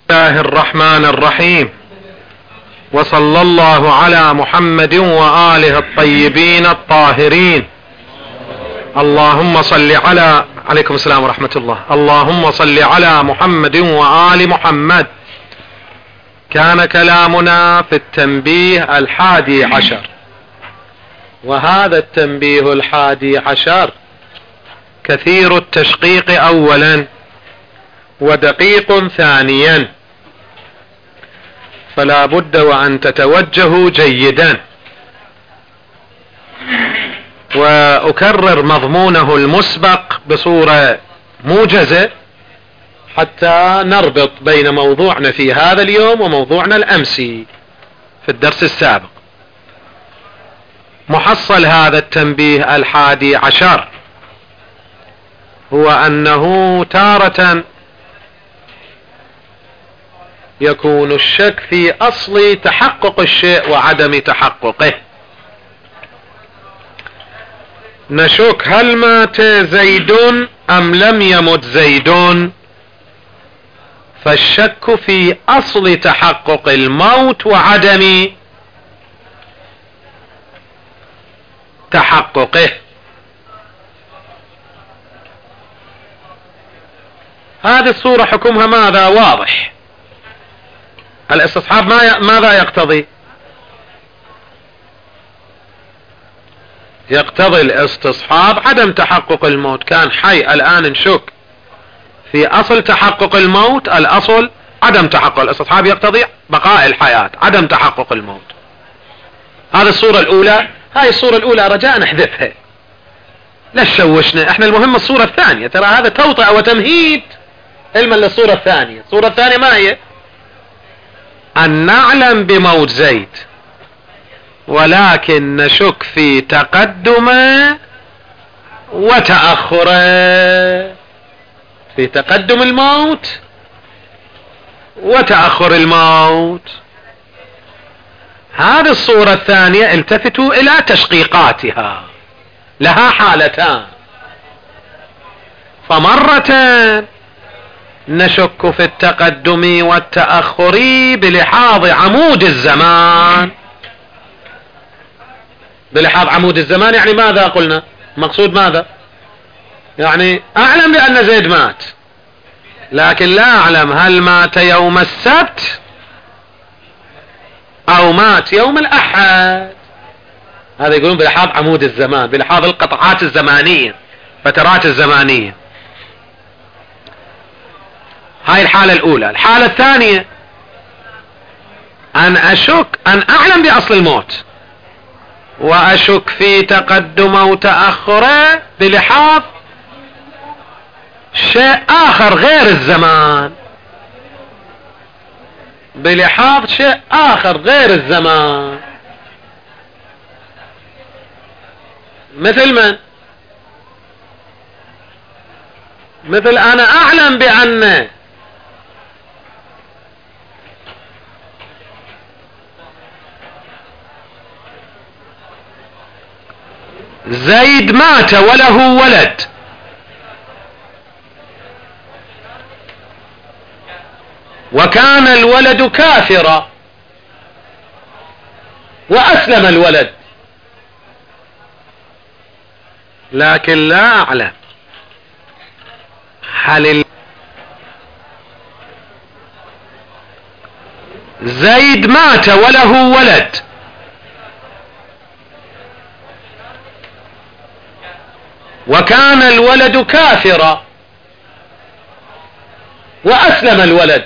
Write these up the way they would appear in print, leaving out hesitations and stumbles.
الله الرحمن الرحيم، وصلى الله على محمد وآله الطيبين الطاهرين. اللهم صل عليكم السلام ورحمة الله. اللهم صل على محمد وآل محمد. كان كلامنا في التنبيه 11، وهذا التنبيه 11 كثير التشقيق أولا ودقيق ثانيا، فلا بد وأن تتوجهوا جيدا. وأكرر مضمونه المسبق بصورة موجزة حتى نربط بين موضوعنا في هذا اليوم وموضوعنا الأمسي في الدرس السابق. محصل هذا التنبيه 11 هو أنه تارة يكون الشك في أصل تحقق الشيء وعدم تحققه. نشك هل مات زيد أم لم يمت زيد، فالشك في أصل تحقق الموت وعدم تحققه. هذه الصورة حكمها ماذا؟ واضح. الاستصحاب ماذا يقتضي؟ يقتضي الاستصحاب عدم تحقق الموت. كان حي، الآن نشك في أصل تحقق الموت. الأصل عدم تحقق، الاستصحاب يقتضي بقاء الحياة، عدم تحقق الموت. هذه الصورة الأولى. هاي الصورة الأولى رجاء نحذفها، لا تشوشنا. احنا المهم الصورة الثانية، ترى هذا توطئة وتمهيد علما للصورة الثانية. الصورة الثانية ما هي؟ أن نعلم بموت زيد ولكن نشك في تقدمه وتأخره، في تقدم الموت وتأخر الموت. هذه الصورة الثانية التفتوا إلى تشقيقاتها، لها حالتان. فمرة نشك في التقدم والتأخر بلحاظ عمود الزمان. بلحاظ عمود الزمان يعني ماذا قلنا؟ مقصود ماذا؟ يعني أعلم بأن زيد مات، لكن لا أعلم هل مات يوم السبت أو مات يوم الأحد. هذا يقولون بلحاظ عمود الزمان، بلحاظ القطعات الزمانية، فترات الزمانية. هاي الحالة الأولى. الحالة الثانية أن أعلم بأصل الموت وأشك في تقدمه وتأخره بلحاظ شيء آخر غير الزمان، بلحاظ شيء آخر غير الزمان. مثل من؟ مثل أنا أعلم بأن زيد مات وله ولد، وكان الولد كافرا وأسلم الولد، لكن لا أعلم هل زيد مات وله ولد وكان الولد كافرا وأسلم الولد،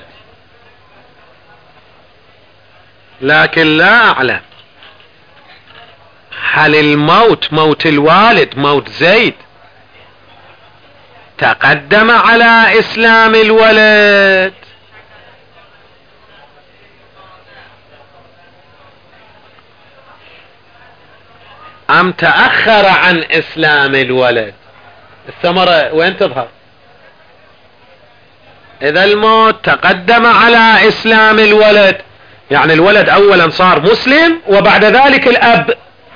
لكن لا أعلم هل الموت، موت الوالد، موت زيد، تقدم على إسلام الولد أم تأخر عن إسلام الولد. الثمرة وين تظهر؟ إذا الموت تقدم على إسلام الولد يعني الولد أولا صار مسلم وبعد ذلك الأب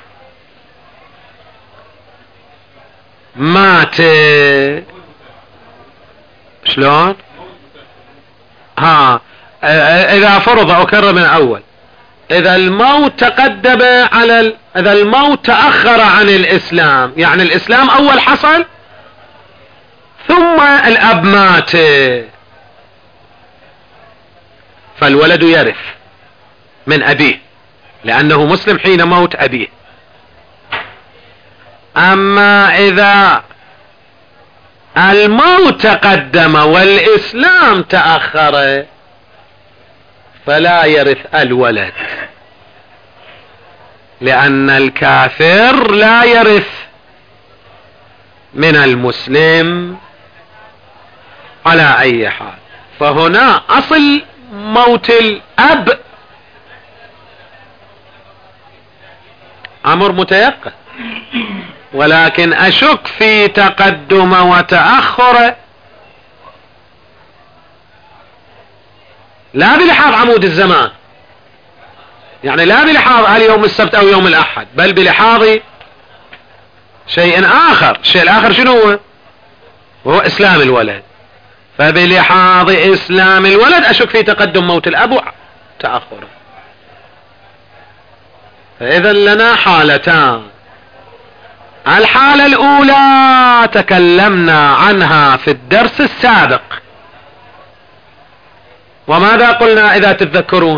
مات. شلون؟ اذا فرض اكرر من اول، اذا الموت تقدم اذا الموت تأخر عن الاسلام، يعني الاسلام اول حصل ثم الاب مات، فالولد يرث من ابيه لانه مسلم حين موت ابيه. اما اذا الموت تقدم والاسلام تأخر فلا يرث الولد، لان الكافر لا يرث من المسلم على اي حال. فهنا اصل موت الاب امر متيقن، ولكن اشك في تقدم وتأخر لا بلحاظ عمود الزمان، يعني لا بلحاظ هل يوم السبت او يوم الاحد، بل بلحاظ شيء اخر. الشيء الاخر شنو هو؟ وهو اسلام الولد. فبلحاظ اسلام الولد اشك في تقدم موت الاب وتأخره. فاذا لنا حالتان. الحالة الاولى تكلمنا عنها في الدرس السابق، وماذا قلنا اذا تتذكرون؟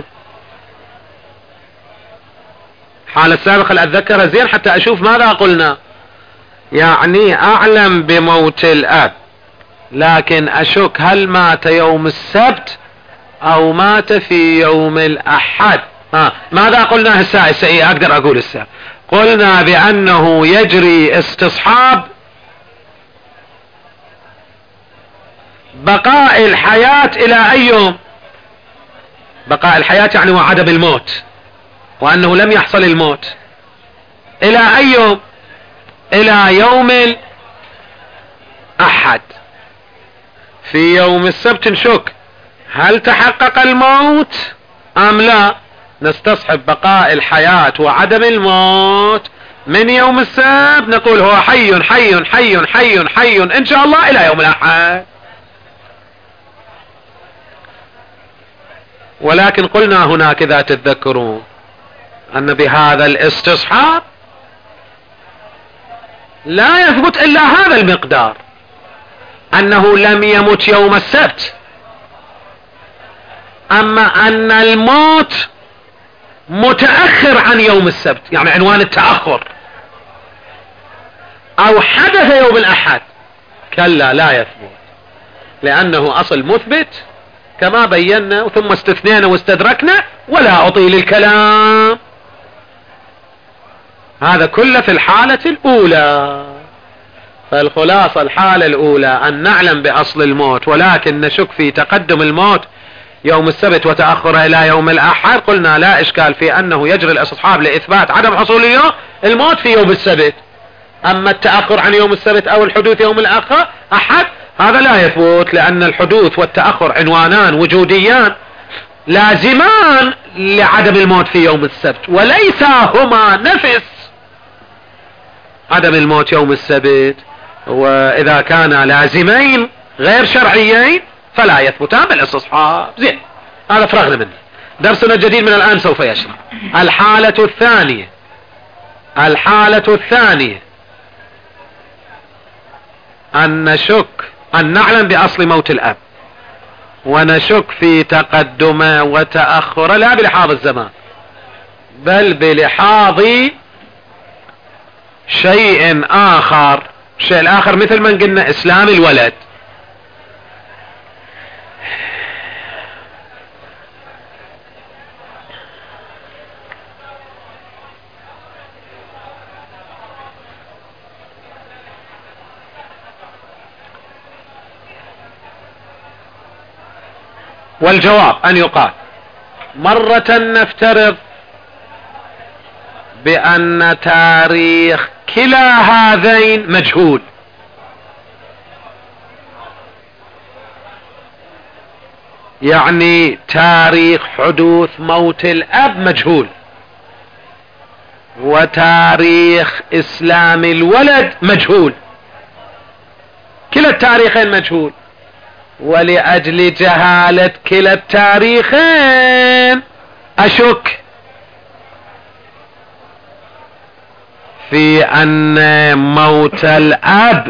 الحالة السابقة اللي اتذكرها زين حتى اشوف ماذا قلنا. يعني اعلم بموت الاب، لكن اشك هل مات يوم السبت او مات في يوم الاحد. ماذا قلنا هسه اقدر اقول هسه؟ قلنا بانه يجري استصحاب بقاء الحياة الى اي يوم؟ بقاء الحياة يعني وعدم الموت، وانه لم يحصل الموت الى اي يوم؟ الى يوم الاحد. في يوم السبت نشك هل تحقق الموت ام لا، نستصحب بقاء الحياة وعدم الموت من يوم السبت، نقول هو حي حي حي حي حي ان شاء الله الى يوم الاحد. ولكن قلنا هناك اذا تتذكرون ان بهذا الاستصحاب لا يثبت الا هذا المقدار، انه لم يمت يوم السبت، اما ان الموت متأخر عن يوم السبت، يعني عنوان التأخر، او حدث يوم الاحد، كلا لا يثبت، لانه اصل مثبت كما بينا ثم استثنينا واستدركنا، ولا اطيل الكلام. هذا كله في الحالة الاولى. فالخلاصة الحالة الاولى ان نعلم باصل الموت، ولكن نشك في تقدم الموت يوم السبت وتأخره الى يوم الاحد. قلنا لا اشكال في انه يجري الاستصحاب لاثبات عدم حصول الموت في يوم السبت، اما التأخر عن يوم السبت او الحدوث يوم الاحد هذا لا يثبت، لان الحدوث والتأخر عنوانان وجوديان لازمان لعدم الموت في يوم السبت، وليس هما نفس عدم الموت يوم السبت. واذا كان لازمين غير شرعيين فلا يثبتان بالاستصحاب. زين، هذا فرغنا منه. درسنا الجديد من الان سوف يشرح الحالة الثانية. الحالة الثانية ان نعلم باصل موت الاب، ونشك في تقدمه وتأخره لا بلحاظ الزمان، بل بلحاظ شيء اخر. الشيء الاخر مثل ما قلنا اسلام الولد. والجواب ان يقال مرة نفترض بان تاريخ كلا هذين مجهول، يعني تاريخ حدوث موت الاب مجهول، وتاريخ اسلام الولد مجهول، كلا التاريخين مجهول. ولأجل جهالة كلا التاريخين أشك في أن موت الأب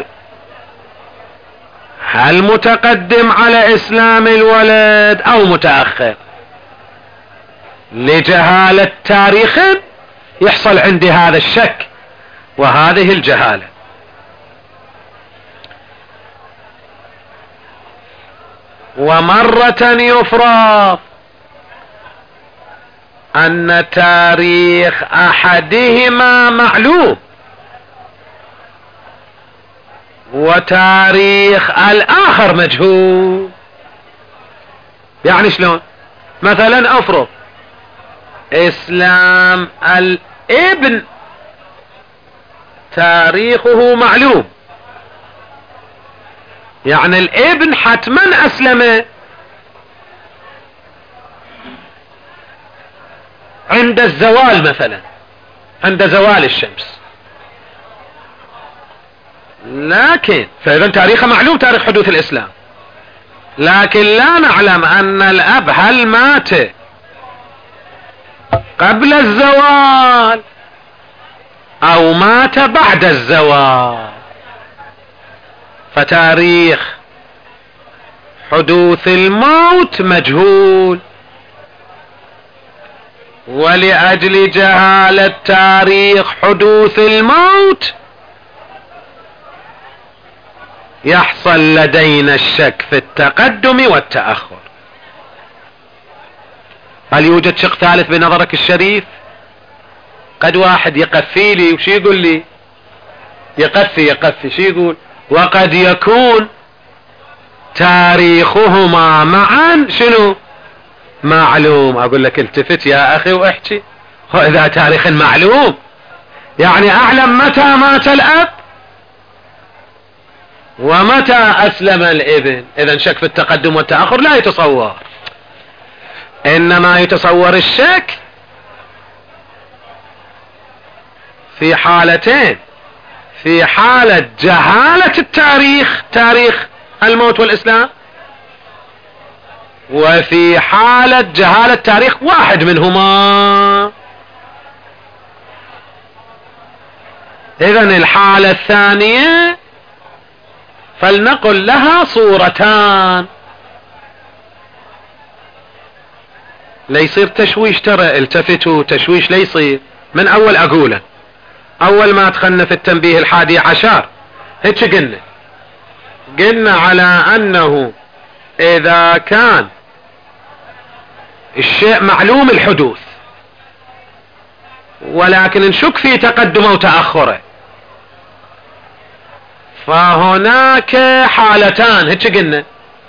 هل متقدم على إسلام الولد أو متأخر. لجهالة تاريخ يحصل عندي هذا الشك وهذه الجهالة. ومرة يفرض أن تاريخ أحدهما معلوم وتاريخ الآخر مجهول. يعني شلون؟ مثلا أفرض إسلام الابن تاريخه معلوم، يعني الابن حتما أسلم عند الزوال، مثلا عند زوال الشمس، لكن فإذا تاريخه معلوم، تاريخ حدوث الإسلام، لكن لا نعلم أن الأب هل مات قبل الزوال أو مات بعد الزوال. فتاريخ حدوث الموت مجهول، ولأجل جهالة تاريخ حدوث الموت يحصل لدينا الشك في التقدم والتأخر. هل يوجد شق ثالث بنظرك الشريف؟ قد واحد يقفي لي وش يقول لي؟ يقفي شو يقول؟ وقد يكون تاريخهما معا شنو؟ معلوم. اقول لك التفت يا اخي واحكي، واذا تاريخ معلوم يعني اعلم متى مات الاب ومتى اسلم الابن، اذا شك في التقدم والتأخر لا يتصور، انما يتصور الشك في حالتين: في حالة جهالة التاريخ، تاريخ الموت والإسلام، وفي حالة جهالة تاريخ واحد منهما. إذن الحالة الثانية فلنقل لها صورتان، ليصير تشويش. ترى التفتوا، تشويش ليصير من أول أقوله. أول ما دخلنا في التنبيه 11 هيك قلنا على أنه إذا كان الشيء معلوم الحدوث ولكن نشك في تقدمه وتأخره، فهناك حالتان. هيك قلنا: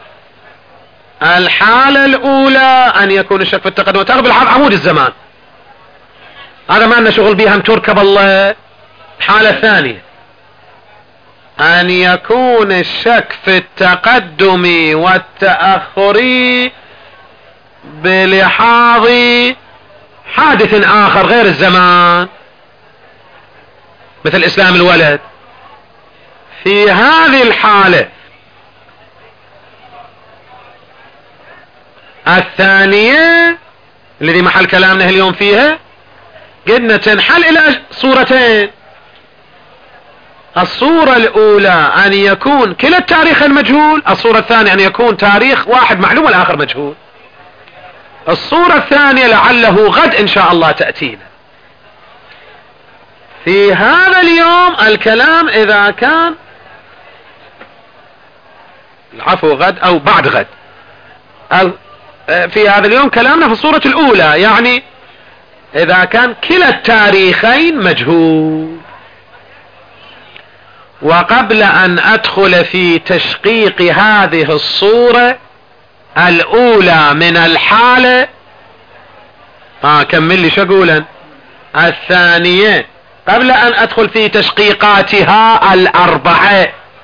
الحالة الأولى أن يكون الشك في التقدم والتأخر بالحال عمود الزمان، هذا ما لنا شغل بيها تركب الله. الحالة الثانية أن يكون الشك في التقدم والتأخر بلحاظ حادث آخر غير الزمان، مثل إسلام الولد. في هذه الحالة الثانية الذي محل كلامنا اليوم فيها، قلنا تنحل إلى صورتين: الصورة الأولى أن يكون كلا التاريخ مجهول، الصورة الثانية أن يكون تاريخ واحد معلوم والآخر مجهول. الصورة الثانية لعله غد إن شاء الله تأتينا. في هذا اليوم الكلام إذا كان العفو غد أو بعد غد، في هذا اليوم كلامنا في الصورة الأولى، يعني إذا كان كلا التاريخين مجهول. وقبل أن أدخل في تشقيق هذه الصورة الأولى من الحالة، كمل لي شقولا الثانية، قبل أن أدخل في تشقيقاتها الأربعة،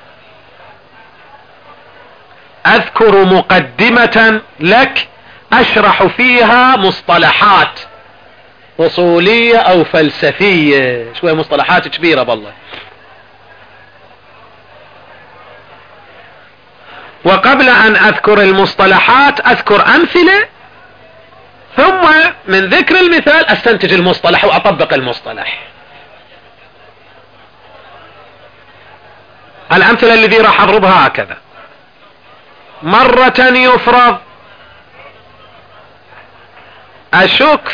أذكر مقدمة لك أشرح فيها مصطلحات أصولية أو فلسفية، شوية مصطلحات كبيرة بالله. وقبل ان اذكر المصطلحات اذكر امثلة، ثم من ذكر المثال استنتج المصطلح واطبق المصطلح. الامثلة الذي راح اضربها هكذا: مرة يفرض اشك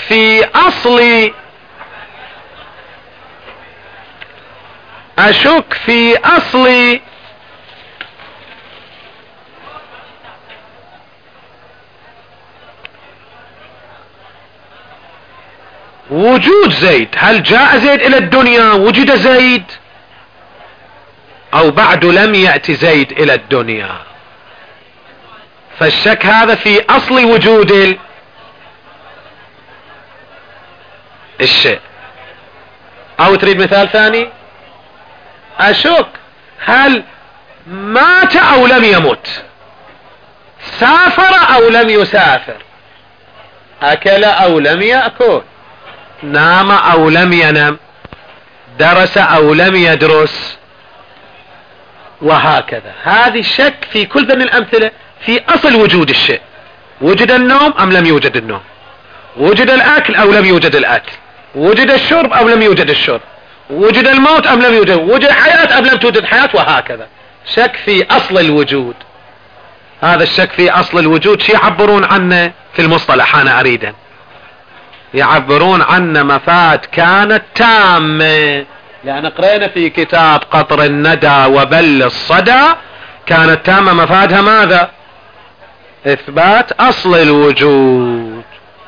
في اصل وجود زيد. هل جاء زيد الى الدنيا، وجد زيد، او بعد لم يأتي زيد الى الدنيا؟ فالشك هذا في اصل وجود الشيء. او تريد مثال ثاني؟ اشك هل مات او لم يمت، سافر او لم يسافر، اكل او لم يأكل، نام او لم ينم، درس او لم يدرس، وهكذا. هذه الشك في كل ذن الامثلة في اصل وجود الشيء. وجد النوم ام لم يوجد النوم، وجد الاكل او لم يوجد الاكل، وجد الشرب او لم يوجد الشرب، وجد الموت ام لم يوجد، وجد حياة ام لم توجد حياة، وهكذا. شك في اصل الوجود. هذا الشك في اصل الوجود شي يعبرون عنه في المصطلح؟ انا اريده يعبرون عنه مفاد كانت تامة، لان قرأنا في كتاب قطر الندى وبل الصدى كانت تامة مفادها ماذا؟ اثبات اصل الوجود.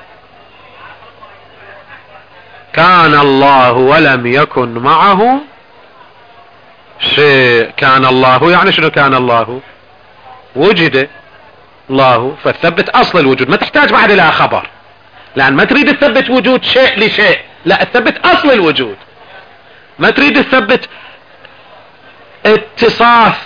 كان الله ولم يكن معه شيء. كان الله يعني شنو؟ كان الله وجد الله، فتثبت اصل الوجود، ما تحتاج بعد الى خبر، لان ما تريد تثبت وجود شيء لشيء، لا تثبت اصل الوجود. ما تريد تثبت اتصاف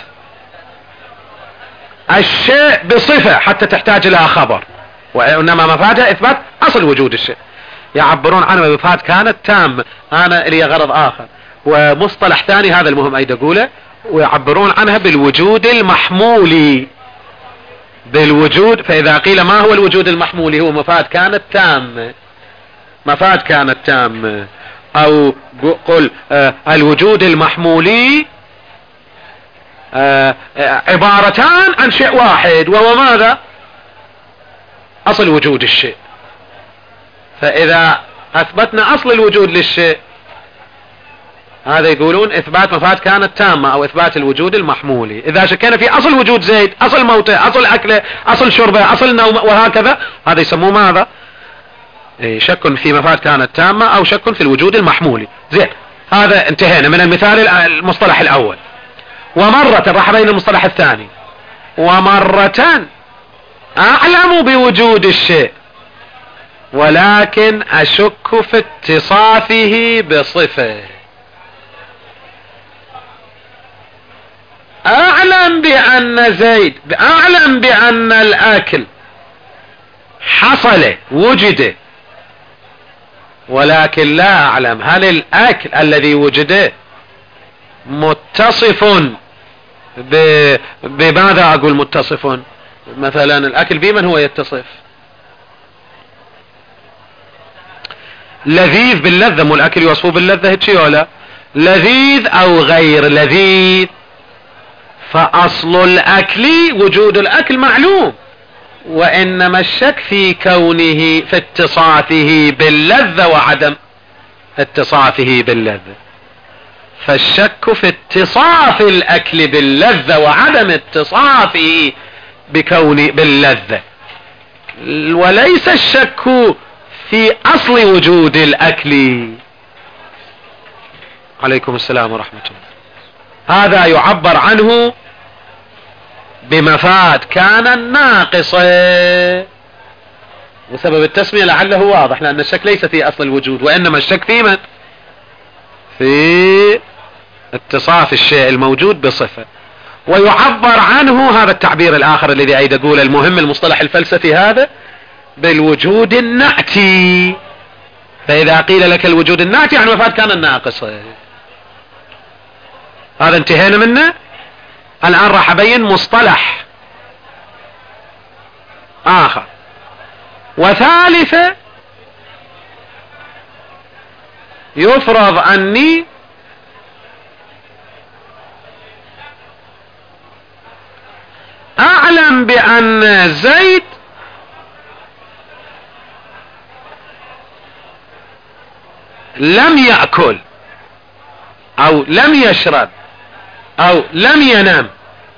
الشيء بصفة حتى تحتاج الى خبر، وانما مفادها اثبات اصل وجود الشيء. يعبرون عنه بمفاد كانت تامة. انا لي غرض اخر ومصطلح ثاني، هذا المهم ايد اقوله، ويعبرون عنها بالوجود المحمولي. بالوجود، فاذا قيل ما هو الوجود المحمولي؟ هو مفاد كانت تامة. مفاد كانت تامة، او قل الوجود المحمولي عبارتان عن شيء واحد، وهو ماذا؟ اصل وجود الشيء. فاذا اثبتنا اصل الوجود للشيء، هذا يقولون اثبات مفاد كانت تامة او اثبات الوجود المحمولي. اذا شكينا في اصل وجود زيد، اصل موته، اصل اكله، اصل شربه، اصل نومه، وهكذا، هذا يسموه ماذا؟ شك في مفاد كانت تامة او شك في الوجود المحمولي. زين، هذا انتهينا من المثال المصطلح الاول. ومرة راح بين المصطلح الثاني. ومرة اعلم بوجود الشيء ولكن اشك في اتصافه بصفة. اعلم بان زيد، اعلم بان الاكل حصل وجد، ولكن لا اعلم هل الاكل الذي وجد متصف بماذا؟ اقول متصف، مثلا الاكل بمن هو يتصف؟ لذيذ باللذة، مو الاكل يوصفه باللذة هيك ولا؟ لذيذ او غير لذيذ، فاصل الاكل وجود الاكل معلوم، وانما الشك في كونه في اتصافه باللذة وعدم اتصافه باللذة. فالشك في اتصاف الاكل باللذة وعدم اتصافه بكون باللذة، وليس الشك في اصل وجود الاكل. عليكم السلام ورحمة الله. هذا يعبر عنه بمفاد كان ناقصة، وسبب التسمية لعله واضح، لان الشك ليس في اصل الوجود، وانما الشك في من؟ في اتصاف الشيء الموجود بصفة. ويعبر عنه، هذا التعبير الاخر الذي اريد اقوله المهم المصطلح الفلسفي هذا، بالوجود النعتي. فاذا قيل لك الوجود النعتي يعني مفاد كان الناقصة. هذا انتهينا منه. الان راح ابين مصطلح آخر. وثالثة يفرض أني أعلم بأن زيد لم يأكل أو لم يشرب أو لم ينام.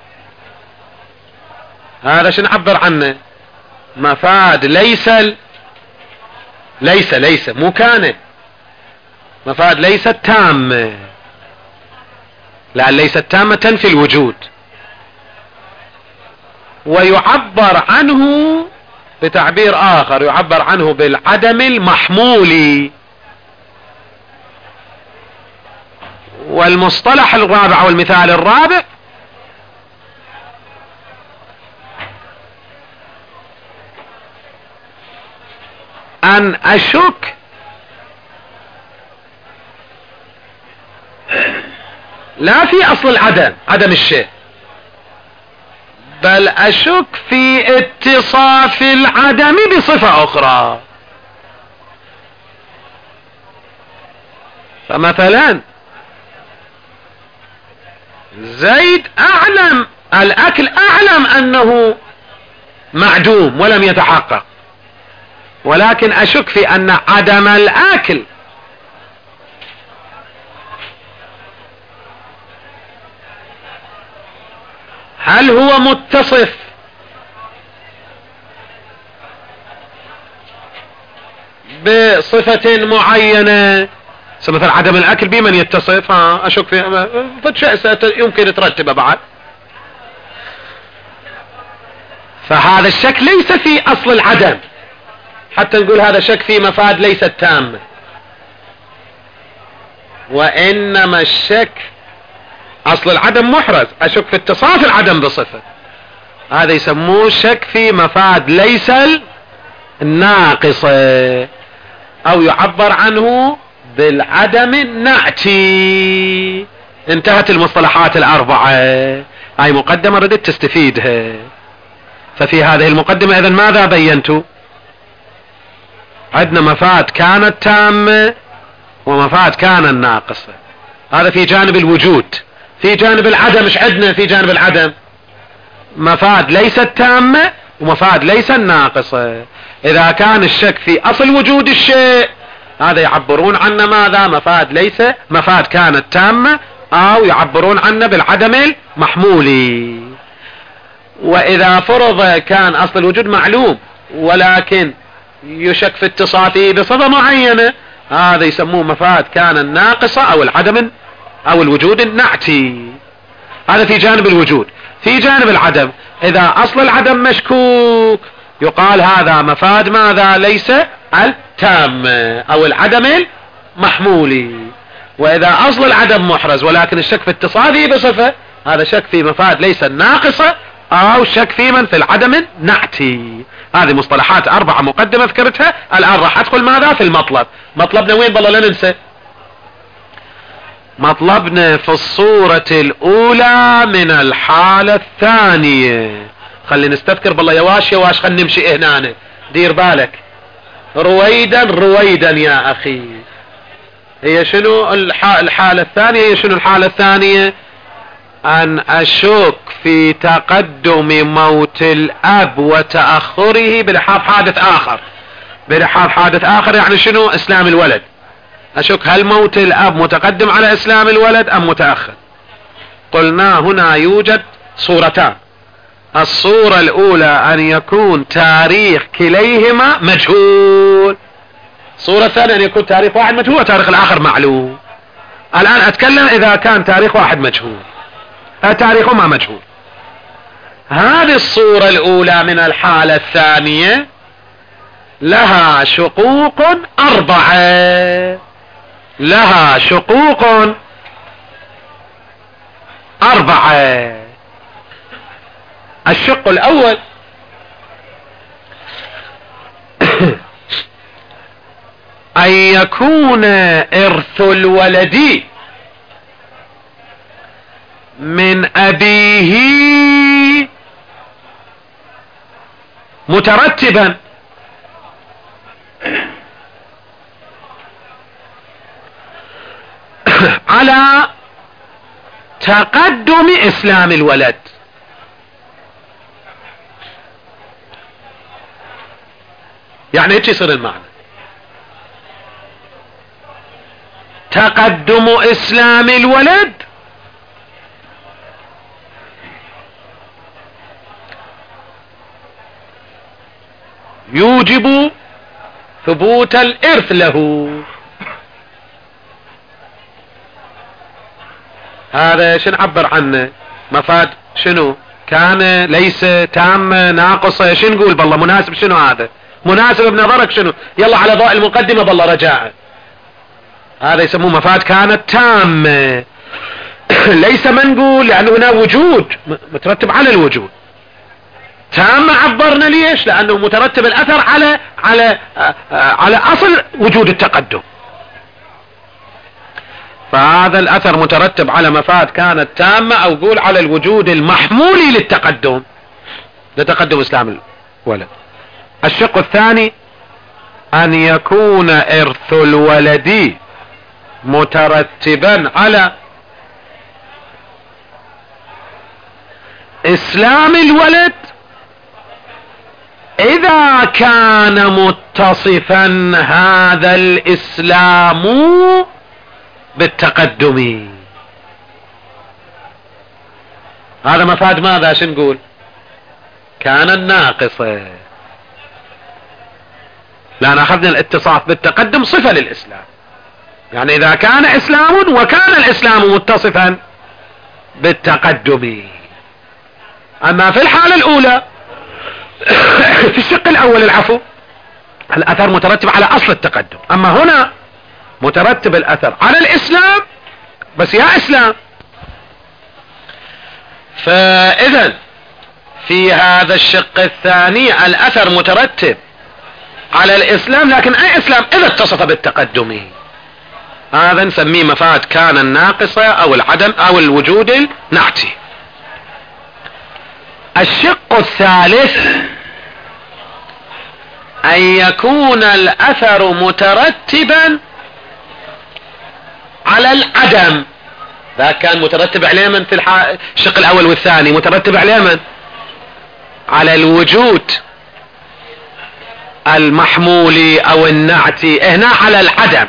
هذا شو نعبر عنه؟ مفاد ليس مو كان، مفاد ليست تامة، لأن ليست تامة تنفي الوجود. ويعبر عنه بتعبير آخر، يعبر عنه بالعدم المحمولي. والمصطلح الرابع والمثال الرابع أن أشك لا في أصل العدم، عدم الشيء، بل أشك في اتصاف العدم بصفة أخرى. فمثلا زيد أعلم الأكل، أعلم أنه معدوم ولم يتحقق، ولكن أشك في أن عدم الأكل هل هو متصف بصفة معينة؟ مثلا عدم الأكل بمن يتصف؟ أشك في فشيء يمكن ترتبه بعد. فهذا الشك ليس في أصل العدم، حتى نقول هذا شك في مفاد ليست تامة، وإنما الشك أصل العدم محرز، أشك في اتصاف العدم بصفة، هذا يسموه شك في مفاد ليس الناقصة، أو يعبر عنه بالعدم النعتي. انتهت المصطلحات الأربعة، هاي مقدمة ردت تستفيدها. ففي هذه المقدمة إذن ماذا بينت؟ عندنا مفاد كانت تامة ومفاد كان ناقصة، هذا في جانب الوجود. في جانب العدم ايش عندنا؟ في جانب العدم مفاد ليست تامة ومفاد ليس ناقصة. إذا كان الشك في أصل وجود الشيء، هذا يعبرون عنه ماذا؟ مفاد ليس، مفاد كانت تامة، أو يعبرون عنه بالعدم المحمولي. وإذا فرض كان أصل الوجود معلوم ولكن يشك في اتصافه بصفة معينة، هذا يسموه مفاد كان الناقصة أو العدم أو الوجود النعتي. هذا في جانب الوجود. في جانب العدم، إذا أصل العدم مشكوك يقال هذا مفاد ماذا؟ ليس التام أو العدم المحمولي. وإذا أصل العدم محرز ولكن الشك في اتصافه بصفة، هذا شك في مفاد ليس الناقصة أو شك في من في العدم النعتي. هذه مصطلحات أربعة مقدمة ذكرتها. الآن راح أدخل ماذا؟ في المطلب. مطلبنا وين بالله لا ننسى؟ مطلبنا في الصورة الأولى من الحالة الثانية. خلي نستذكر بالله يواش خلي نمشي هنا، دير بالك رويدا يا أخي. هي شنو الحالة الثانية؟ هي شنو الحالة الثانية؟ أن أشك في تقدم موت الأب وتأخره بلحاظ حادث آخر. بلحاظ حادث آخر يعني شنو؟ إسلام الولد. أشك هل موت الأب متقدم على إسلام الولد أم متأخر؟ قلنا هنا يوجد صورتان. الصورة الأولى أن يكون تاريخ كليهما مجهول. الصورة الثانية أن يكون تاريخ واحد مجهول وتاريخ الآخر معلوم. الآن أتكلم إذا كان تاريخ واحد مجهول، تاريخهما مجهول. هذه الصورة الأولى من الحالة الثانية لها شقوق أربعة. لها شقوق أربعة. الشق الأول أن يكون إرث الولد من أبيه مترتبا على تقدم اسلام الولد. يعني ايش يصير المعنى؟ تقدم اسلام الولد يوجب ثبوت الارث له. هذا شنو نعبر عنه؟ مفاد شنو؟ كان ليس تام ناقصة، شنو نقول بالله مناسب؟ شنو هذا مناسب بنظرك؟ شنو؟ يلا على ضوء المقدمة بالله رجاء. هذا يسموه مفاد كانت تامة ليس منقول، لأنه هنا وجود مترتب على الوجود. تامة عبرنا ليش؟ لأنه مترتب الأثر على أصل وجود التقدم. فهذا الأثر مترتب على مفاد كانت تامة، أو قول على الوجود المحمولي للتقدم، لتقدم إسلام الولد. الشق الثاني أن يكون إرث الولد مترتبا على إسلام الولد إذا كان متصفا هذا الإسلام بالتقدم. هذا مفاد ماذا؟ شو نقول؟ كان الناقصة، لأن أخذنا الاتصاف بالتقدم صفة للإسلام. يعني إذا كان إسلام وكان الإسلام متصفا بالتقدم. أما في الحالة الأولى في الشق الأول العفو، الأثر مترتب على أصل التقدم. أما هنا مترتب الأثر على الإسلام بس يا إسلام. فإذا في هذا الشق الثاني الأثر مترتب على الإسلام، لكن أي إسلام؟ إذا اتصف بالتقدم. هذا نسميه مفاد كان الناقصة أو العدم أو الوجود النعتي. الشق الثالث أن يكون الأثر مترتبا على العدم. ذا كان مترتب عليه من في الشق الأول والثاني، مترتب عليه من؟ على الوجود المحمولي أو النعتي، هنا على العدم.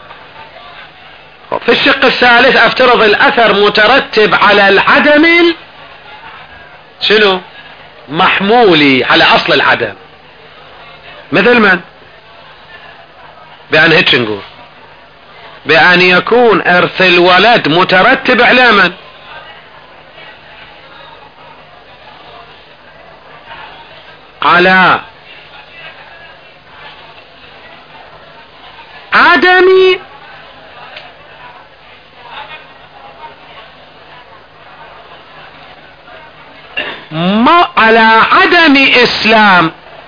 في الشق الثالث افترض الأثر مترتب على العدم شنو؟ محمولي على أصل العدم. مثل من؟ بأن هيك نقول، بأن يكون إرث الولد مترتب على من؟ على عدم على عدم إسلام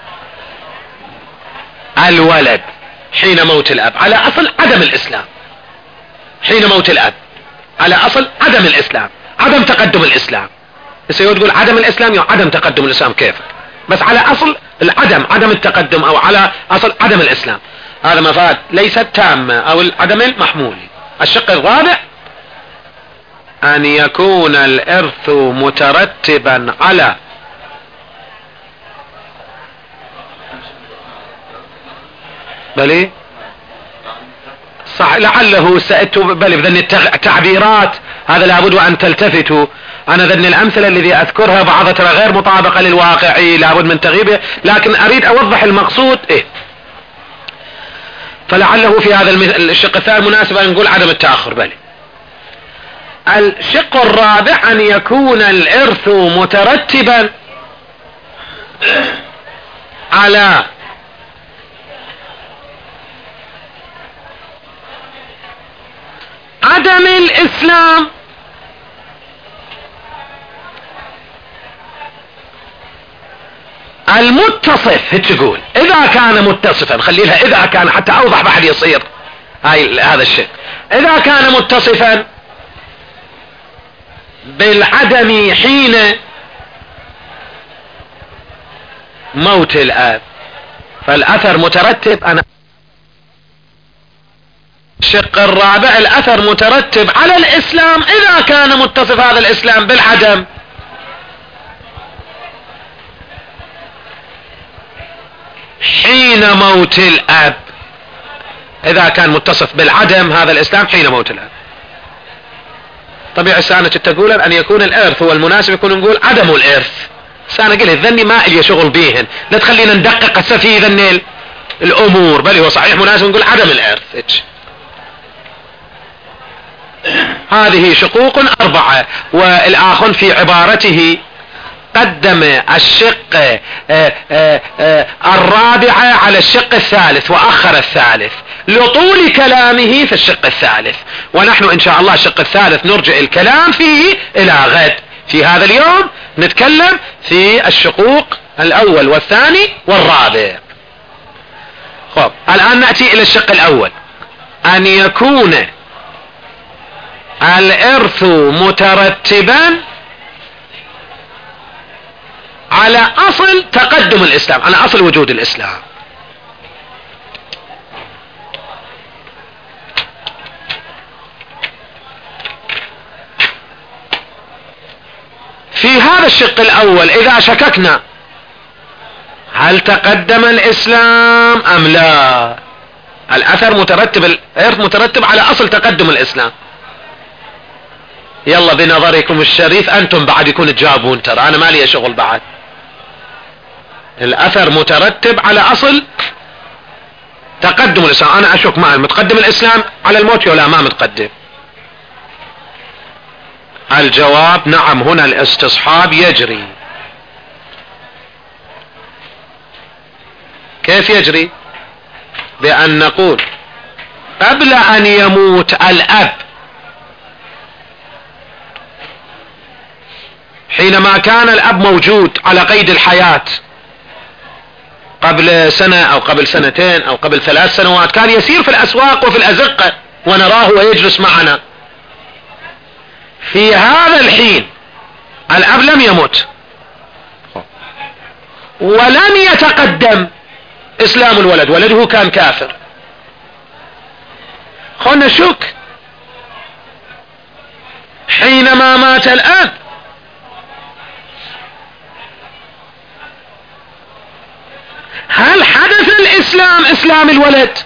الولد حين موت الأب، على أصل عدم الإسلام حين موت الأب، على أصل عدم الإسلام، عدم تقدم الإسلام. بس تقول عدم الإسلام يعني عدم تقدم الإسلام، كيف؟ بس على أصل العدم، عدم التقدم، أو على أصل عدم الإسلام. هذا مفاد ليست تامة أو العدم المحمولي. الشق الرابع أن يكون الإرث مترتبا على بلي صح، لعله سأتوا بلي بذن التعبيرات، هذا لابد وأن تلتفتوا. أنا ذن الأمثلة الذي أذكرها بعضها ترى غير مطابقة للواقع، لابد من تغييبه، لكن أريد أوضح المقصود إيه. فلعله في هذا الشق الثاني مناسب أن نقول عدم التأخر. بلي الشق الرابع أن يكون الإرث مترتبا على عدم الإسلام المتصف. هيك تقول إذا كان متصفا، خلي لها إذا كان حتى أوضح بعد يصير هذا الشيء. إذا كان متصفا بالعدم حين موت الاب. فالاثر مترتب. انا الشق الرابع الاثر مترتب على الاسلام اذا كان متصف هذا الاسلام بالعدم. حين موت الاب، اذا كان متصف بالعدم هذا الاسلام حين موت الاب. طبيعي سانة تقول ان يكون الارث هو المناسب، يكون نقول عدم الارث. سانة قلت ذني ما الي شغل بيهن، لا تخلينا ندقق هسه في ذن الامور، بل هو صحيح مناسب نقول عدم الارث. هذه شقوق 4. والاخر في عبارته قدم الشق الرابع على الشق الثالث واخر الثالث لطول كلامه في الشق الثالث، ونحن ان شاء الله الشق الثالث نرجع الكلام فيه الى غد. في هذا اليوم نتكلم في الشقوق الاول والثاني والرابع. خب الان نأتي الى الشق الاول، ان يكون الارث مترتبا على اصل تقدم الاسلام، على اصل وجود الاسلام. في هذا الشق الاول اذا شككنا هل تقدم الاسلام ام لا، الاثر مترتب، الارث مترتب على اصل تقدم الاسلام. يلا بنظركم الشريف انتم بعد يكون تجاوبون، ترى انا ما لي شغل بعد. الاثر مترتب على اصل تقدم الاسلام. انا اشك معي متقدم الاسلام على الموت ولا ما متقدم؟ الجواب نعم، هنا الاستصحاب يجري. كيف يجري؟ بأن نقول قبل أن يموت الأب، حينما كان الأب موجود على قيد الحياة قبل سنة أو قبل سنتين أو قبل 3 سنوات، كان يسير في الأسواق وفي الأزقة ونراه ويجلس معنا. في هذا الحين الأب لم يمت ولم يتقدم إسلام الولد، ولده كان كافر. خلنا نشك حينما مات الأب هل حدث الإسلام إسلام الولد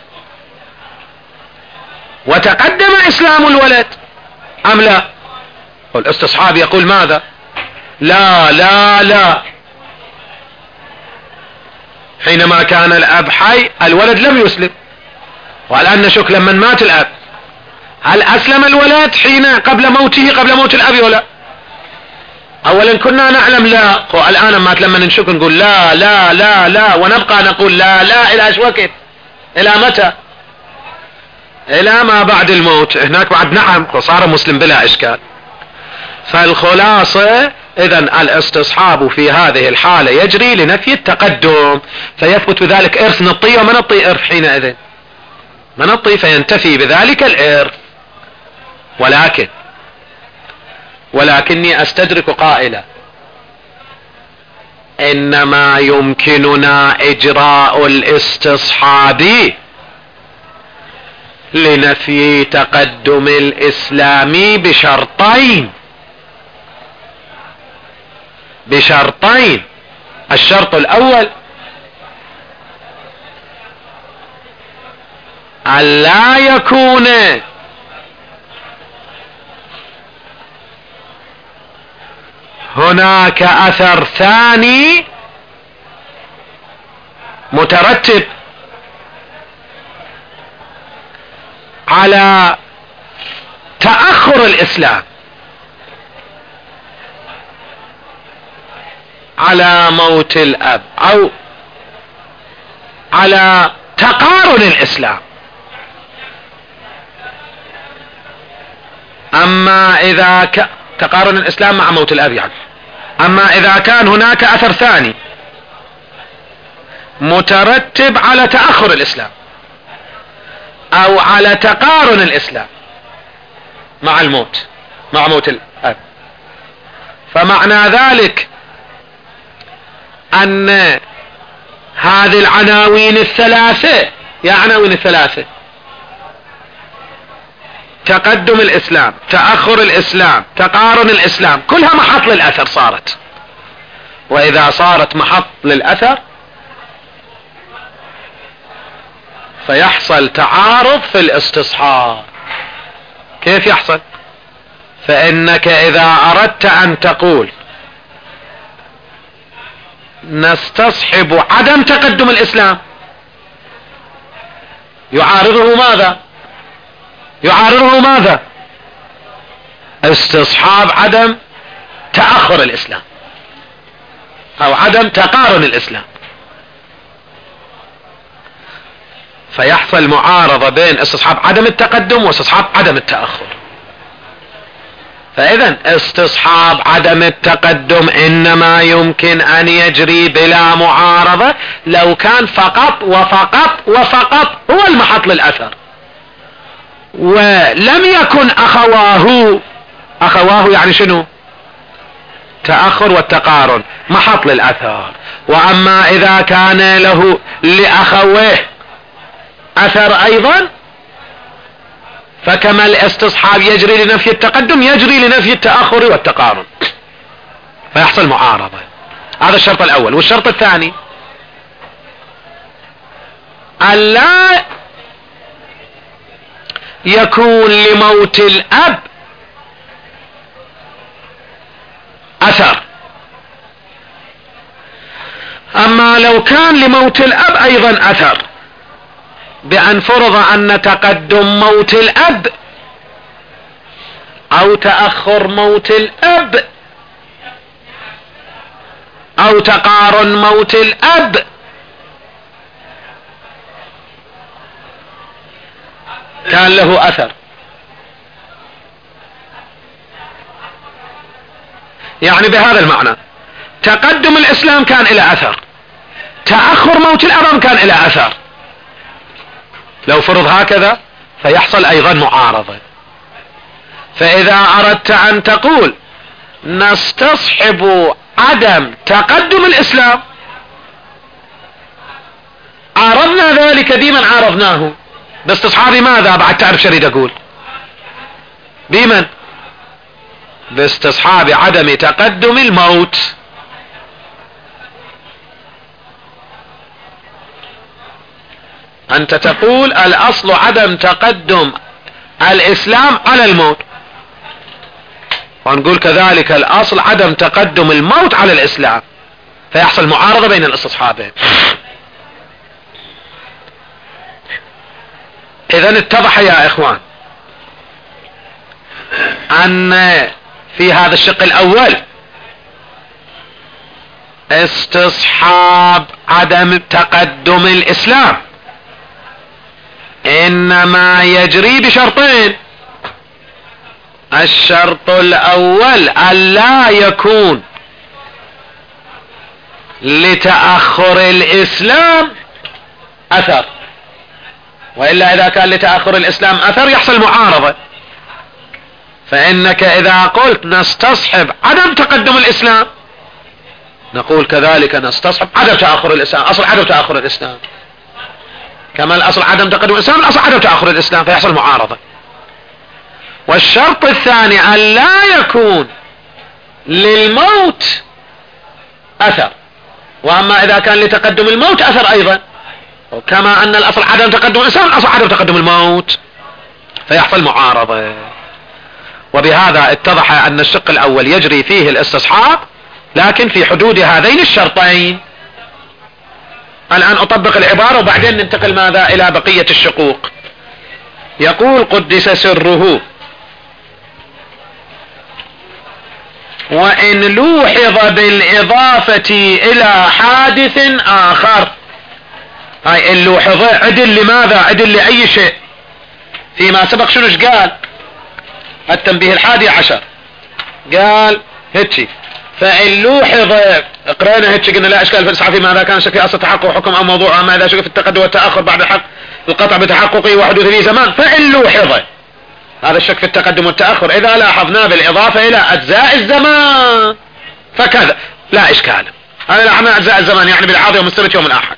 وتقدم إسلام الولد أم لا؟ والاستصحاب يقول ماذا؟ لا لا لا، حينما كان الأب حي الولد لم يسلم. والآن نشك لما مات الأب هل أسلم الولد حين قبل موته، قبل موت الأب ولا؟ أولا كنا نعلم لا، والآن مات لما نشك نقول لا لا لا لا، ونبقى نقول لا لا إلى ايش وقت؟ إلى متى؟ إلى ما بعد الموت. هناك بعد نعم وصار مسلم بلا إشكال. فالخلاصة إذن الاستصحاب في هذه الحالة يجري لنفي التقدم، فيثبت بذلك إرث نطي وما نطي إرث حينئذ، ما نطي فينتفي بذلك الإرث. ولكني أستدرك قائلا إنما يمكننا إجراء الاستصحاب لنفي تقدم الإسلام بشرطين. الشرط الأول ألا يكون هناك أثر ثاني مترتب على تأخر الإسلام، على موت الأب أو على تقارن الإسلام. أما إذا تقارن الإسلام مع موت الأب يعني. أما إذا كان هناك أثر ثاني مترتب على تأخر الإسلام أو على تقارن الإسلام مع الموت، مع موت الأب، فمعنى ذلك أن هذه العناوين الثلاثة، يا عناوين الثلاثة: تقدم الإسلام، تأخر الإسلام، تقارن الإسلام، كلها محط للأثر صارت. وإذا صارت محط للأثر فيحصل تعارض في الاستصحاب. كيف يحصل؟ فإنك إذا أردت أن تقول نستصحب عدم تقدم الإسلام، يعارضه ماذا؟ يعارضه ماذا؟ استصحاب عدم تأخر الإسلام أو عدم تقارن الإسلام، فيحصل معارضة بين استصحاب عدم التقدم واستصحاب عدم التأخر. فإذا استصحاب عدم التقدم إنما يمكن أن يجري بلا معارضة لو كان فقط وفقط وفقط هو المحط للأثر، ولم يكن أخواه يعني شنو؟ تأخر والتقارن محط للأثر. وأما إذا كان له لأخويه أثر أيضا فكما الاستصحاب يجري لنفي التقدم يجري لنفي التأخر والتقارن، فيحصل معارضة. هذا الشرط الأول. والشرط الثاني ألا يكون لموت الأب أثر. أما لو كان لموت الأب أيضا أثر، بأن فرض أن تقدم موت الأب أو تأخر موت الأب أو تقارن موت الأب كان له أثر. يعني بهذا المعنى تقدم الإسلام كان إلى أثر، تأخر موت الأب كان إلى أثر. لو فرض هكذا فيحصل أيضا معارضة. فإذا أردت أن تقول نستصحب عدم تقدم الإسلام، عارضنا ذلك بمن عارضناه؟ باستصحاب ماذا؟ بعد تعرف شريد أقول بمن؟ باستصحاب عدم تقدم الموت. أنت تقول الأصل عدم تقدم الإسلام على الموت، ونقول كذلك الأصل عدم تقدم الموت على الإسلام، فيحصل معارضة بين الاستصحابين. إذن اتضح يا إخوان أن في هذا الشق الأول استصحاب عدم تقدم الإسلام إنما يجري بشرطين. الشرط الأول ألا يكون لتأخر الإسلام أثر، وإلا إذا كان لتأخر الإسلام أثر يحصل معارضة. فإنك إذا قلت نستصحب عدم تقدم الإسلام نقول كذلك نستصحب عدم تأخر الإسلام. أصل عدم تأخر الإسلام كما الأصل عدم تقدم الإسلام، الأصل عدم تأخر الإسلام، فيحصل معارضة. والشرط الثاني أن لا يكون للموت أثر، وأما إذا كان لتقدم الموت أثر أيضا، كما أن الأصل عدم تقدم الإسلام الأصل عدم تقدم الموت، فيحصل معارضة. وبهذا اتضح أن الشق الأول يجري فيه الاستصحاب لكن في حدود هذين الشرطين. الآن أطبق العبارة وبعدين ننتقل ماذا إلى بقية الشقوق. يقول قدس سره: وإن لوحظ بالإضافة إلى حادث آخر. هاي اللوحظة عدل لماذا؟ عدل لأي شيء. فيما سبق شنوش قال؟ التنبيه 11 قال هيك: فإن لوحظ، قرأنا هيك قلنا لا إشكال في الإسعاف ماذا كان شك في أصل تحقق حكم أو موضوع، ما إذا شك في التقدم والتأخر بعد حق القطع بتحققه وحدوث في زمان. فإن لوحظ، هذا الشك في التقدم والتأخر إذا لاحظنا بالإضافة إلى أجزاء الزمان فكذا لا إشكال. هذا عن اجزاء الزمان يعني بالعاضي يوم السبت يوم الاحد.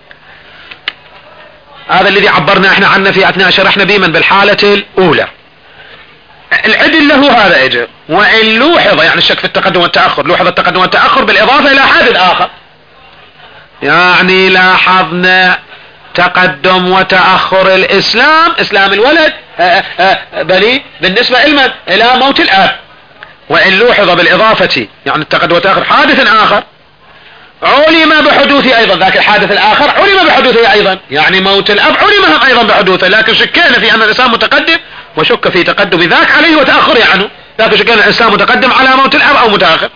هذا الذي عبرنا احنا عنه في اثناء شرحنا بمن بالحالة الاولى. العدل له هذا اجل، وان لوحظ يعني الشك في التقدم والتأخر، لوحظ التقدم والتأخر بالاضافة الى حادث اخر، يعني لاحظنا تقدم وتأخر الاسلام، اسلام الولد بل بالنسبة الى موت الاب، وان لوحظ بالاضافة يعني التقدم والتأخر حادث اخر علم بحدوثه ايضا، ذاك الحادث الاخر علم بحدوثه ايضا، يعني موت الاب علم ايضا بحدوثه، لكن شكينا في ان الانسان متقدم وشك في تقدم ذاك عليه وتأخره عنه، لكن شكينا الانسان متقدم على موت الاب او متأخر.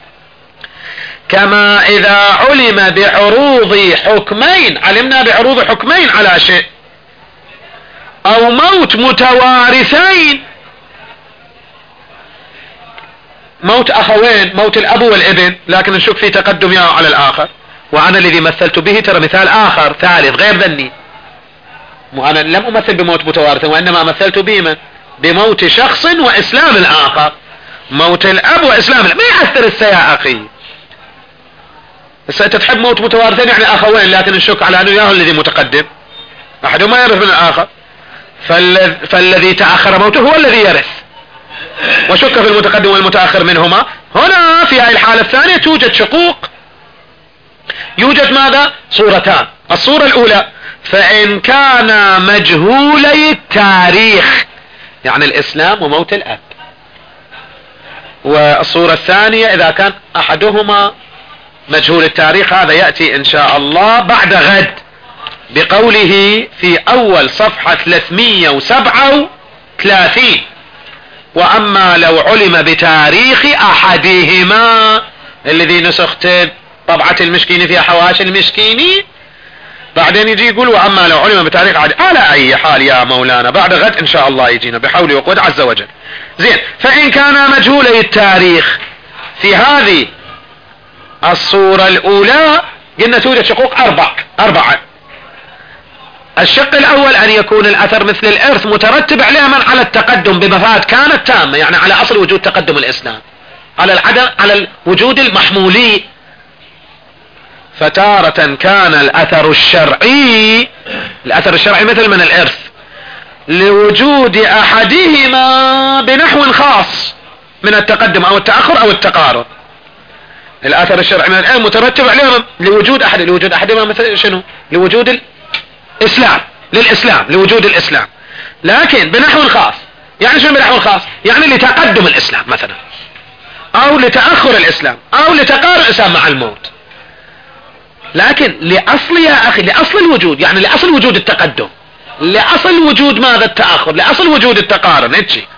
كما اذا علم بعروض حكمين، علمنا بعروض حكمين على شيء، او موت متوارثين، موت اخوين، موت الاب والابن، لكن نشك في تقدم يا على الاخر، وانا الذي مثلت به ترى مثال اخر ثالث غير ذني، وانا لم امثل بموت متوارث، وانما مثلت بمن؟ بموت شخص واسلام الاخر، موت الاب واسلام الاب. ما يأثر يا اخي، ستتحب موت متوارثين يعني اخوين، لكن نشك على انه ياهو الذي متقدم، احدهما يرث من الاخر، فالذي تأخر موته هو الذي يرث، وشك في المتقدم والمتأخر منهما. هنا في هذه الحالة الثانية توجد شقوق، يوجد ماذا؟ صورتان. الصورة الاولى فان كان مجهولي التاريخ يعني الاسلام وموت الاب، والصورة الثانية اذا كان احدهما مجهول التاريخ، هذا يأتي ان شاء الله بعد غد بقوله في اول صفحة 337: واما لو علم بتاريخ احدهما، الذي نسخت طبعة المشكيني في حواشي المشكيني، بعدين يجي يقول واما لو علم بتاريخ على اي حال يا مولانا بعد غد ان شاء الله يجينا بحول وقوة عز وجل. زين، فان كان مجهولي التاريخ في هذه الصورة الاولى قلنا توجد شقوق اربعة. الشق الاول ان يكون الاثر مثل الارث مترتب عليه من على التقدم بمفاد كانت تامة، يعني على اصل وجود تقدم الاسلام، على العدم، على الوجود المحمولي. فتارة كان الاثر الشرعي مثل من الارث لوجود احدهما بنحو خاص من التقدم او التأخر او التقارب. الاثر الشرعي من الارث مترتب عليه لوجود احدهما مثل شنو؟ لوجود الاسلام، لوجود الاسلام، لكن بنحو خاص. يعني شنو بنحو خاص؟ يعني لتقدم الاسلام مثلا، او لتأخر الاسلام، او لتقارب الاسلام مع الموت. لكن لاصل يا اخي، لاصل الوجود، يعني لاصل وجود التقدم، لاصل وجود ماذا؟ التأخر، لاصل وجود التقارب. نجي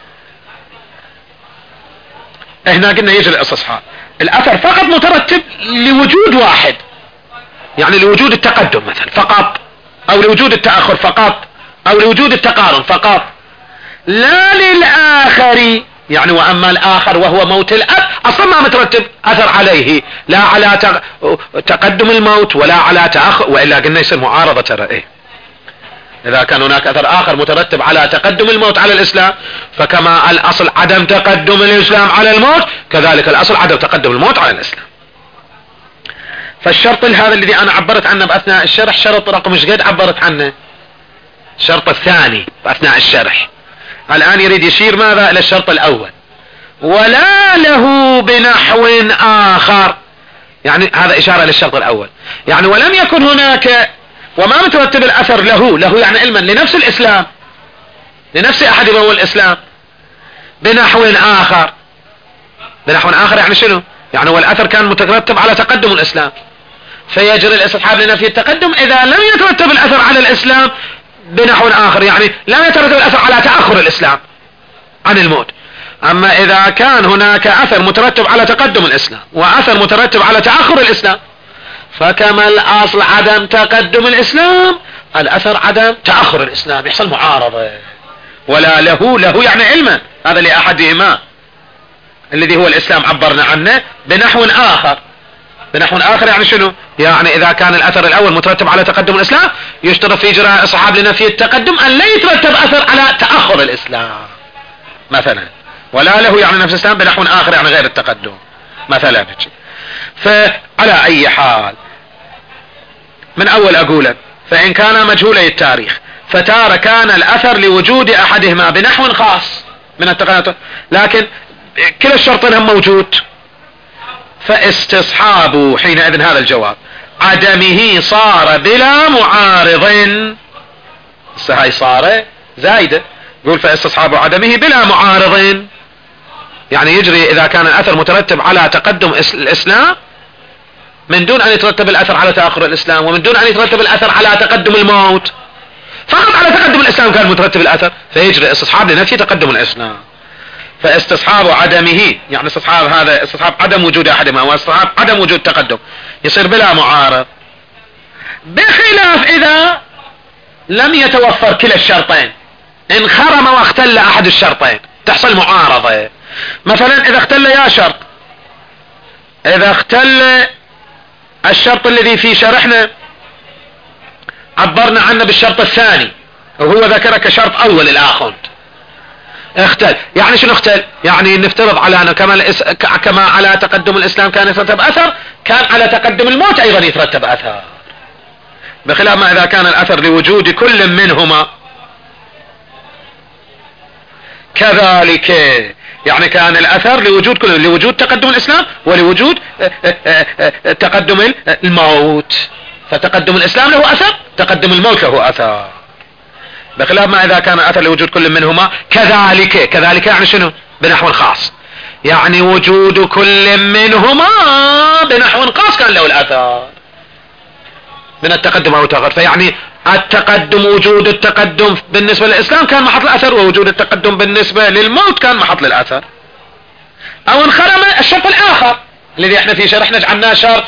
هنا قلنا يجي الاستصحاب، الاثر فقط مترتب لوجود واحد، يعني لوجود التقدم مثلا فقط، او لوجود التأخر فقط، او لوجود التقارن فقط، لا للآخر. يعني واما الاخر وهو موت الاب اصلا ما مترتب اثر عليه، لا على تقدم الموت ولا على تأخر، والا قلنا يصير معارضة. ترى ايه، اذا كان هناك اثر اخر مترتب على تقدم الموت على الاسلام، فكما الاصل عدم تقدم الاسلام على الموت، كذلك الاصل عدم تقدم الموت على الاسلام. فالشرط هذا الذي انا عبرت عنه باثناء الشرح، شرط رقم ايش قد عبرت عنه؟ الشرط الثاني باثناء الشرح. الان يريد يشير ماذا؟ الى الشرط الاول، ولا له بنحو اخر، يعني هذا اشارة للشرط الاول، يعني ولم يكن هناك، وما مترتب الاثر له يعني علما لنفس الاسلام، لنفس احدهما هو الاسلام، بنحو اخر. بنحو اخر يعني شنو؟ يعني والاثر كان مترتب على تقدم الاسلام، فيجري الاستصحاب لنفي التقدم اذا لم يترتب الاثر على الاسلام بنحو اخر، يعني لم يترتب الاثر على تأخر الاسلام عن الموت. اما اذا كان هناك اثر مترتب على تقدم الاسلام واثر مترتب على تأخر الاسلام، فكما الاصل عدم تقدم الاسلام، الاثر عدم تأخر الاسلام، يحصل معارضة. ولا له يعني علما، هذا لاحدهما الذي هو الاسلام عبرنا عنه، بنحو اخر. بنحو اخر يعني شنو؟ يعني اذا كان الاثر الاول مترتب على تقدم الاسلام، يشترط في اجراء الصحاب لنفي التقدم ان لا يترتب اثر على تأخر الاسلام مثلا. ولا له يعني نفس الاسلام، بنحو اخر يعني غير التقدم مثلا. فعلى اي حال من اول اقوله، فان كان مجهولي التاريخ فتارة كان الاثر لوجود احدهما بنحو خاص من التقدم، لكن كلا الشرطين هم موجود، فاستصحاب حينئذ هذا الجواب عدمه صار بلا معارض. هاي صار زايدة، يقول فاستصحاب عدمه بلا معارض، يعني يجري اذا كان الاثر مترتب على تقدم الاسلام من دون ان يترتب الاثر على تأخر الاسلام، ومن دون ان يترتب الاثر على تقدم الموت، فقط على تقدم الاسلام كان مترتب الاثر، فيجري استصحاب لنفي تقدم الاسلام. فاستصحاب عدمه يعني استصحاب هذا استصحاب عدم وجود احدهما واستصحاب عدم وجود تقدم يصير بلا معارض، بخلاف اذا لم يتوفر كلا الشرطين، انخرم واختل احد الشرطين تحصل معارضة. مثلا اذا اختل يا شرط، اذا اختل الشرط الذي في شرحنا عبرنا عنه بالشرط الثاني وهو ذكره كشرط اول الاخر، اختل يعني شنو اختل؟ يعني نفترض على أنه كما على تقدم الاسلام كان يترتب اثر، كان على تقدم الموت ايضا يترتب اثر، بخلاف ما اذا كان الاثر لوجود كل منهما كذلك، يعني كان الاثر لوجود تقدم الاسلام ولوجود تقدم الموت، فتقدم الاسلام له اثر، تقدم الموت له اثر، بخلاف ما اذا كان اثر لوجود كل منهما كذلك يعني شنو؟ بنحو خاص، يعني وجود كل منهما بنحو خاص كان له الاثر من التقدم او التاخر، فيعني التقدم وجود التقدم بالنسبة للاسلام كان محط الاثر، ووجود التقدم بالنسبة للموت كان محط للاثر. او انخرم الشرط الاخر الذي احنا في شرحنا جعلناه شرط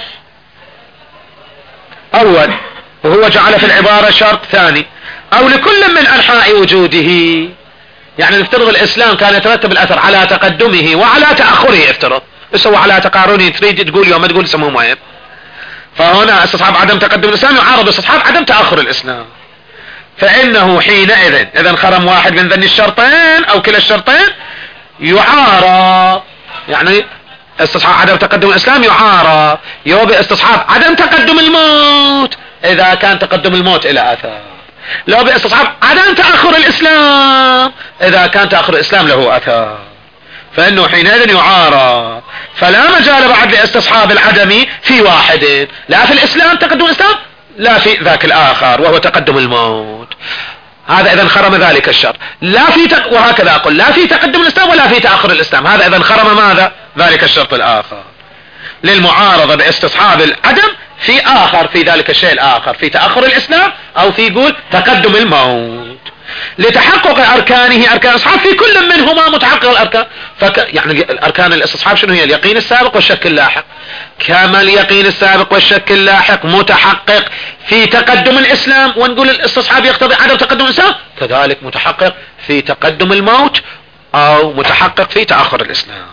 اول وهو جعل في العبارة شرط ثاني، او لكل من انحاء وجوده، يعني نفترض الاسلام كان يترتب الاثر على تقدمه وعلى تأخره، افترض بس هو على تقارنه، تريد تقول يوم ما تقول اسمه مهم، فهنا استصحاب عدم تقدم الاسلام يعارض استصحاب عدم تأخر الاسلام، فانه حينئذ اذا انخرم واحد من ذني الشرطين او كلا الشرطين يعارض، يعني استصحاب عدم تقدم الاسلام يعارض يوبي استصحاب عدم تقدم الموت اذا كان تقدم الموت الى اثر، لو باستصحاب عدم تأخر الاسلام اذا كان تأخر الاسلام له اثر، فانه حينئذ يعارض، فلا مجال بعد لاستصحاب العدم في واحد، لا في الاسلام تقدم الاسلام لا في ذاك الاخر وهو تقدم الموت، هذا اذا انخرم ذلك الشرط، وهكذا اقول لا في تقدم الاسلام ولا في تأخر الاسلام، هذا اذا انخرم ماذا؟ ذلك الشرط الاخر، للمعارضة باستصحاب العدم في اخر، في ذلك الشيء الاخر، في تأخر الاسلام او في يقول تقدم الموت، لتحقق اركانه اركان الاصحاب في كل منهما متحقق الاركان، يعني الاركان الاستصحاب شنو هي؟ اليقين السابق والشك اللاحق، كما اليقين السابق والشك اللاحق متحقق في تقدم الاسلام، ونقول الاستصحاب يقتضي عدم تقدم الاسلام، كذلك متحقق في تقدم الموت او متحقق في تأخر الاسلام.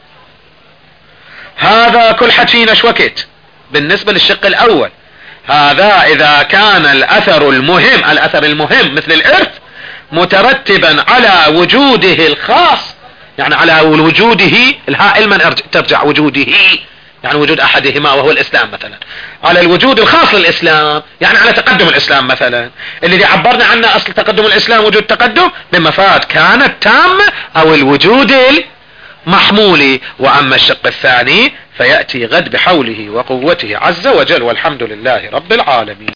هذا كل حد فينا شوكت بالنسبة للشق الاول، هذا اذا كان الاثر المهم مثل الارث مترتبا على وجوده الخاص، يعني على وجوده الهاء علما ترجع وجوده، يعني وجود احدهما وهو الاسلام مثلا، على الوجود الخاص للاسلام، يعني على تقدم الاسلام مثلا، الذي عبرنا عنه اصل تقدم الاسلام وجود تقدم بمفاد كانت تامة او الوجود محمولي. واما الشق الثاني فيأتي غد بحوله وقوته عز وجل، والحمد لله رب العالمين.